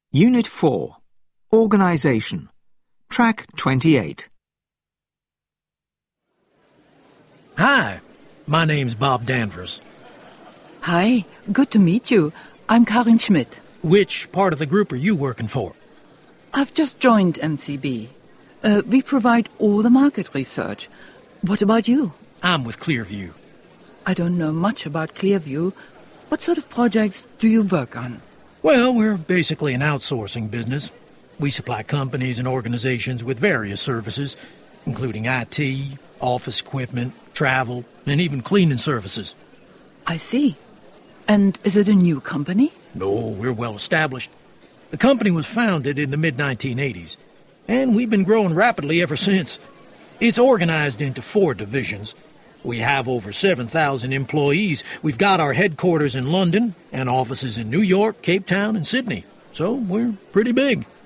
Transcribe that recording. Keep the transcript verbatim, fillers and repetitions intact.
Unit four. Organisation. Track twenty-eight. Hi, my name's Bob Danvers. Hi, good to meet you. I'm Karin Schmidt. Which part of the group are you working for? I've just joined M C B. Uh, we provide all the market research. What about you? I'm with Clearview. I don't know much about Clearview. What sort of projects do you work on? Well, we're basically an outsourcing business. We supply companies and organizations with various services, including I T, office equipment, travel, and even cleaning services. I see. And is it a new company? No, we're well established. The company was founded in the mid nineteen eighties, and we've been growing rapidly ever since. It's organized into four divisions. We have over seven thousand employees. We've got our headquarters in London and offices in New York, Cape Town, and Sydney. So we're pretty big.